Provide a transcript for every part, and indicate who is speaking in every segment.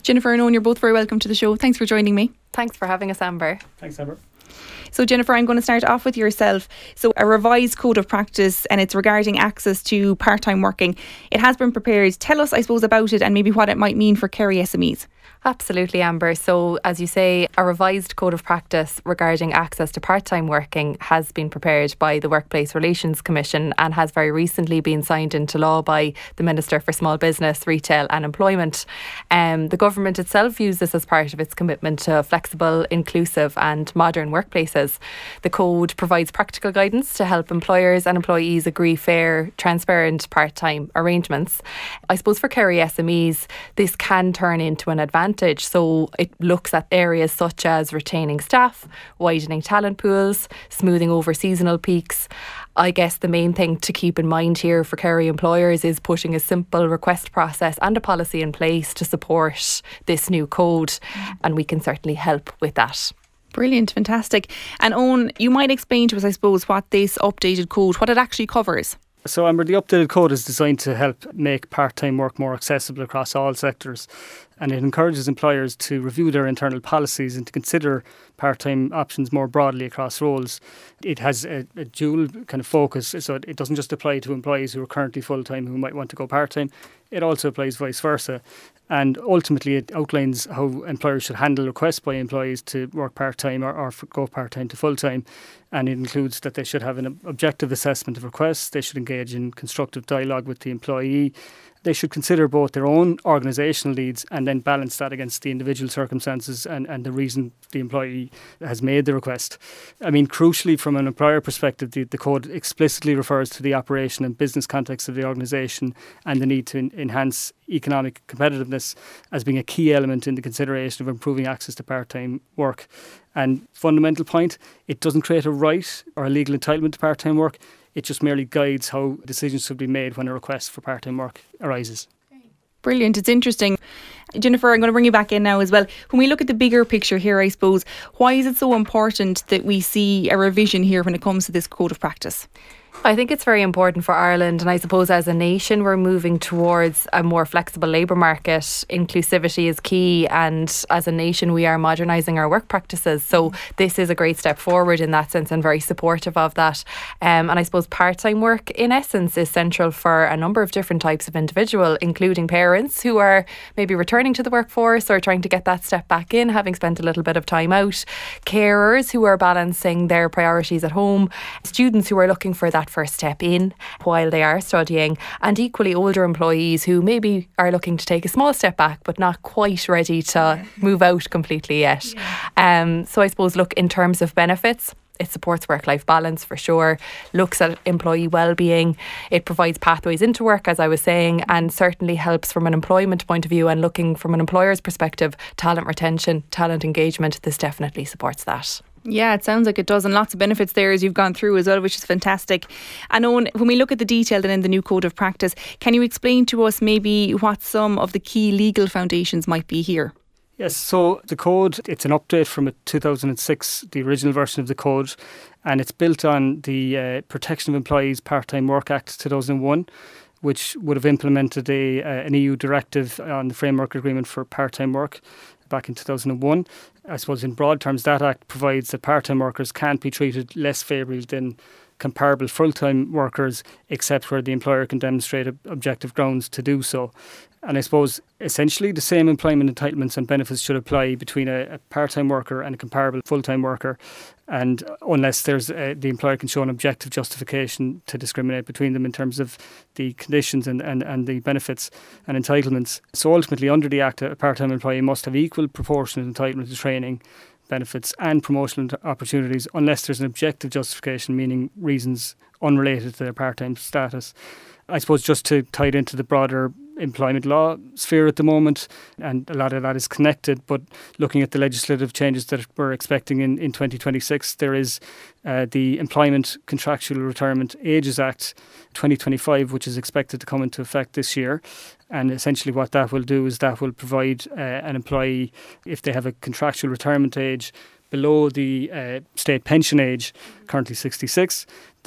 Speaker 1: Jennifer and Owen, you're both very welcome to the show. Thanks for joining me.
Speaker 2: Thanks for having us, Amber.
Speaker 3: Thanks, Amber.
Speaker 1: So Jennifer, I'm going to start off with yourself. So a revised code of practice, and it's regarding access to part-time working. It has been prepared. Tell us, I suppose, about it and maybe what it might mean for Kerry SMEs.
Speaker 2: Absolutely, Amber. So, as you say, a revised code of practice regarding access to part-time working has been prepared by the Workplace Relations Commission and has very recently been signed into law by the Minister for Small Business, Retail and Employment. The government itself views this as part of its commitment to flexible, inclusive and modern workplaces. The code provides practical guidance to help employers and employees agree fair, transparent part-time arrangements. I suppose for Kerry SMEs, this can turn into an advantage. So it looks at areas such as retaining staff, widening talent pools, smoothing over seasonal peaks. I guess the main thing to keep in mind here for Kerry employers is putting a simple request process and a policy in place to support this new code, and we can certainly help with that.
Speaker 1: Brilliant, fantastic. And Owen, you might explain to us, I suppose, what this updated code, what it actually covers.
Speaker 3: So, Amber, the updated code is designed to help make part-time work more accessible across all sectors, and it encourages employers to review their internal policies and to consider part-time options more broadly across roles. It has a dual kind of focus, so it doesn't just apply to employees who are currently full-time who might want to go part-time. It also applies vice versa. And ultimately, it outlines how employers should handle requests by employees to work part-time or go part-time to full-time. And it includes that they should have an objective assessment of requests, they should engage in constructive dialogue with the employee, they should consider both their own organisational needs and then balance that against the individual circumstances and the reason the employee has made the request. I mean, crucially, from an employer perspective, the code explicitly refers to the operation and business context of the organisation and the need to enhance economic competitiveness as being a key element in the consideration of improving access to part-time work. And fundamental point, it doesn't create a right or a legal entitlement to part-time work. It just merely guides how decisions should be made when a request for part-time work arises.
Speaker 1: Brilliant. It's interesting. Jennifer, I'm going to bring you back in now as well. When we look at the bigger picture here, I suppose, why is it so important that we see a revision here when it comes to this code of practice?
Speaker 2: I think it's very important for Ireland, and I suppose as a nation we're moving towards a more flexible labour market. Inclusivity is key, and as a nation we are modernising our work practices, so this is a great step forward in that sense and very supportive of that. And I suppose part-time work in essence is central for a number of different types of individual, including parents who are maybe returning to the workforce or trying to get that step back in, having spent a little bit of time out, carers who are balancing their priorities at home, students who are looking for that first step in while they are studying, and equally older employees who maybe are looking to take a small step back but not quite ready to move out completely yet. So I suppose, look, in terms of benefits, it supports work-life balance for sure, looks at employee well-being, it provides pathways into work, as I was saying, and certainly helps from an employment point of view and looking from an employer's perspective, talent retention, talent engagement. This definitely supports that.
Speaker 1: Yeah, it sounds like it does, and lots of benefits there as you've gone through as well, which is fantastic. And Owen, when we look at the detail then in the new code of practice, can you explain to us maybe what some of the key legal foundations might be here?
Speaker 3: Yes, so the code, it's an update from 2006, the original version of the code, and it's built on the Protection of Employees Part-Time Work Act 2001, which would have implemented an EU directive on the framework agreement for part-time work back in 2001. I suppose in broad terms, that act provides that part-time workers can't be treated less favourably than comparable full-time workers, except where the employer can demonstrate objective grounds to do so. And I suppose essentially the same employment entitlements and benefits should apply between a part-time worker and a comparable full-time worker, and unless there's the employer can show an objective justification to discriminate between them in terms of the conditions and the benefits and entitlements. So ultimately, under the Act, a part-time employee must have equal proportionate entitlement to training, benefits and promotional opportunities unless there's an objective justification, meaning reasons unrelated to their part-time status. I suppose just to tie it into the broader employment law sphere at the moment, and a lot of that is connected, but looking at the legislative changes that we're expecting in 2026, there is the Employment Contractual Retirement Ages Act 2025, which is expected to come into effect this year. And essentially what that will do is that will provide an employee, if they have a contractual retirement age below the state pension age, currently 66,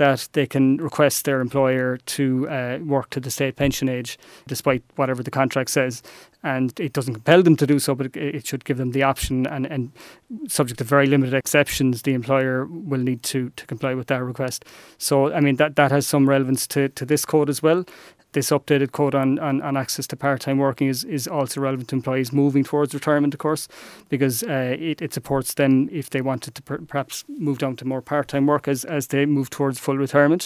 Speaker 3: that they can request their employer to work to the state pension age, despite whatever the contract says. And it doesn't compel them to do so, but it should give them the option, and subject to very limited exceptions, the employer will need to comply with that request. So, I mean, that has some relevance to this code as well. This updated code on access to part-time working is also relevant to employees moving towards retirement, of course, because it supports them if they wanted to perhaps move down to more part-time work as they move towards full retirement.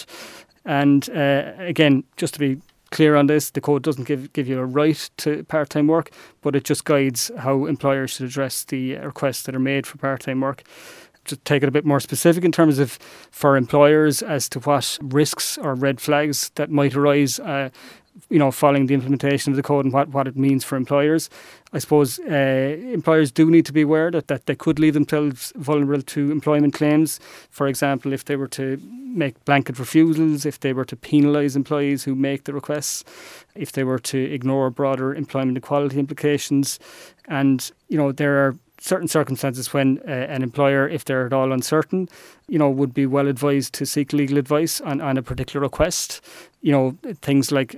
Speaker 3: And again, just to be clear on this, the code doesn't give you a right to part-time work, but it just guides how employers should address the requests that are made for part-time work. To take it a bit more specific in terms of for employers as to what risks or red flags that might arise, following the implementation of the code and what it means for employers. I suppose employers do need to be aware that they could leave themselves vulnerable to employment claims. For example, if they were to make blanket refusals, if they were to penalise employees who make the requests, if they were to ignore broader employment equality implications. And, there are certain circumstances when an employer, if they're at all uncertain, would be well advised to seek legal advice on a particular request. Things like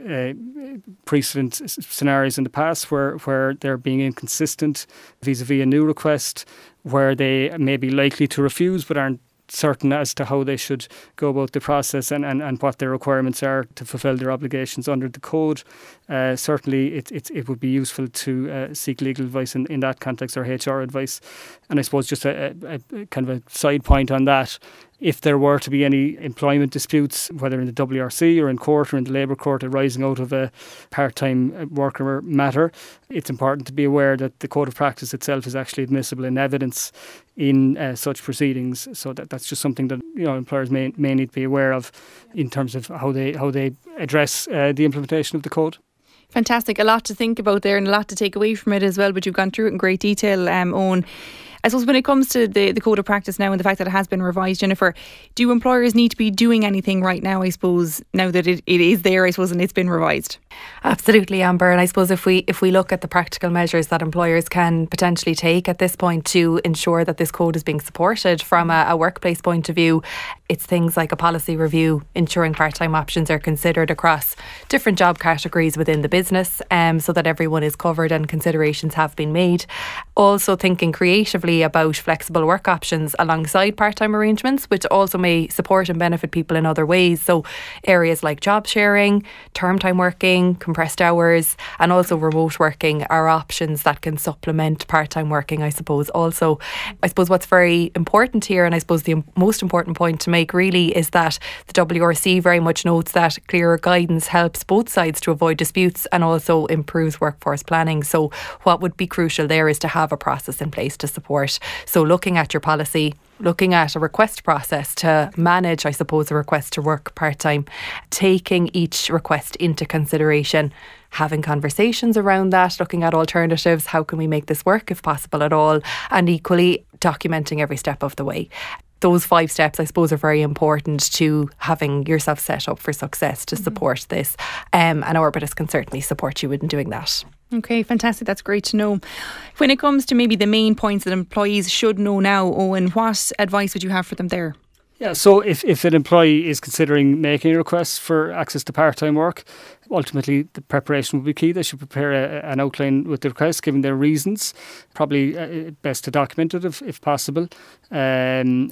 Speaker 3: precedent scenarios in the past where they're being inconsistent vis-a-vis a new request, where they may be likely to refuse but aren't certain as to how they should go about the process and what their requirements are to fulfil their obligations under the code. Certainly it would be useful to seek legal advice in that context, or HR advice. And I suppose just a kind of a side point on that, if there were to be any employment disputes, whether in the WRC or in court or in the Labour Court arising out of a part-time worker matter, it's important to be aware that the Code of Practice itself is actually admissible in evidence in such proceedings. So that's just something that employers may need to be aware of in terms of how they address the implementation of the code.
Speaker 1: Fantastic. A lot to think about there and a lot to take away from it as well, but you've gone through it in great detail, Owen. I suppose when it comes to the Code of Practice now and the fact that it has been revised, Jennifer, do employers need to be doing anything right now, I suppose, now that it is there, I suppose, and it's been revised?
Speaker 2: Absolutely, Amber. And I suppose if we look at the practical measures that employers can potentially take at this point to ensure that this code is being supported from a workplace point of view, it's things like a policy review, ensuring part-time options are considered across different job categories within the business, so that everyone is covered and considerations have been made. Also thinking creatively about flexible work options alongside part-time arrangements, which also may support and benefit people in other ways. So areas like job sharing, term time working, compressed hours, and also remote working are options that can supplement part-time working, I suppose. Also, I suppose what's very important here, and I suppose the most important point to make really, is that the WRC very much notes that clearer guidance helps both sides to avoid disputes and also improves workforce planning. So what would be crucial there is to have a process in place to support. So looking at your policy, looking at a request process to manage, I suppose, a request to work part-time, taking each request into consideration, having conversations around that, looking at alternatives, how can we make this work if possible at all, and equally documenting every step of the way. Those 5 steps, I suppose, are very important to having yourself set up for success to support this. And Orbittus can certainly support you in doing that.
Speaker 1: Okay, fantastic. That's great to know. When it comes to maybe the main points that employees should know now, Owen, what advice would you have for them there?
Speaker 3: Yeah, so if an employee is considering making a request for access to part-time work, ultimately the preparation will be key. They should prepare an outline with the request, giving their reasons. Probably best to document it if possible. And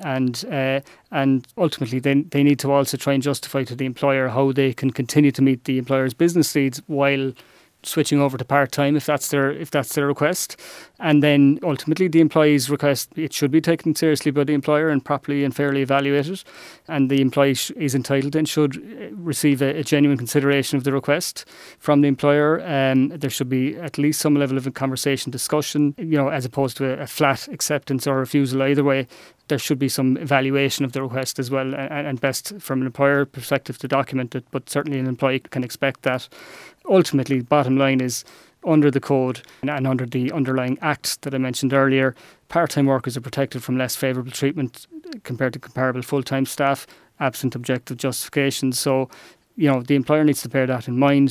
Speaker 3: ultimately they need to also try and justify to the employer how they can continue to meet the employer's business needs while switching over to part-time if that's their request. And then ultimately the employee's request, it should be taken seriously by the employer and properly and fairly evaluated, and the employee is entitled and should receive a genuine consideration of the request from the employer. There should be at least some level of a conversation, discussion, as opposed to a flat acceptance or refusal either way. There should be some evaluation of the request as well, and best from an employer perspective to document it, but certainly an employee can expect that. Ultimately, bottom line is, under the code and under the underlying act that I mentioned earlier, part-time workers are protected from less favourable treatment compared to comparable full-time staff, absent objective justification. So, the employer needs to bear that in mind.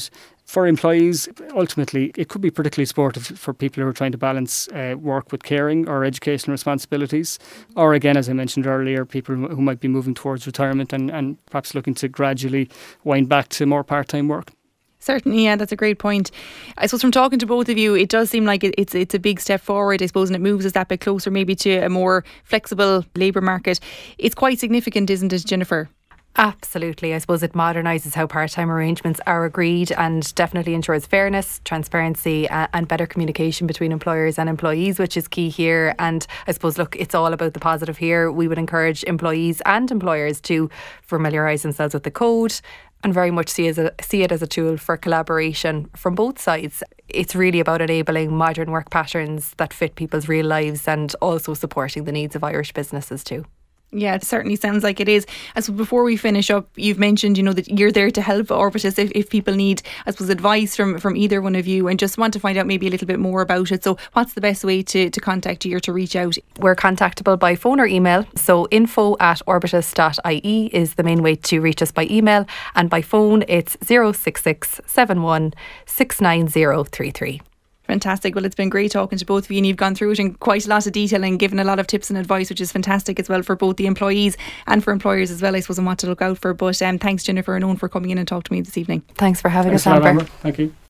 Speaker 3: For employees, ultimately, it could be particularly supportive for people who are trying to balance work with caring or educational responsibilities. Or again, as I mentioned earlier, people who might be moving towards retirement and perhaps looking to gradually wind back to more part-time work.
Speaker 1: Certainly, yeah, that's a great point. I suppose from talking to both of you, it does seem like it's a big step forward, I suppose, and it moves us that bit closer maybe to a more flexible labour market. It's quite significant, isn't it, Jennifer?
Speaker 2: Absolutely. I suppose it modernises how part-time arrangements are agreed and definitely ensures fairness, transparency and better communication between employers and employees, which is key here. And I suppose, look, it's all about the positive here. We would encourage employees and employers to familiarise themselves with the code and very much see it as a tool for collaboration from both sides. It's really about enabling modern work patterns that fit people's real lives and also supporting the needs of Irish businesses too.
Speaker 1: Yeah, it certainly sounds like it is. So before we finish up, you've mentioned, that you're there to help Orbitus if people need, I suppose, advice from either one of you and just want to find out maybe a little bit more about it. So what's the best way to contact you or to reach out?
Speaker 2: We're contactable by phone or email. So info@orbitus.ie is the main way to reach us by email. And by phone, it's 066 71 69033.
Speaker 1: Fantastic. Well, it's been great talking to both of you, and you've gone through it in quite a lot of detail and given a lot of tips and advice, which is fantastic as well for both the employees and for employers as well, I suppose, and what to look out for. But thanks, Jennifer and Owen, for coming in and talking to me this evening.
Speaker 2: Thanks for having us,
Speaker 3: Amber.
Speaker 2: Amber.
Speaker 3: Thank you.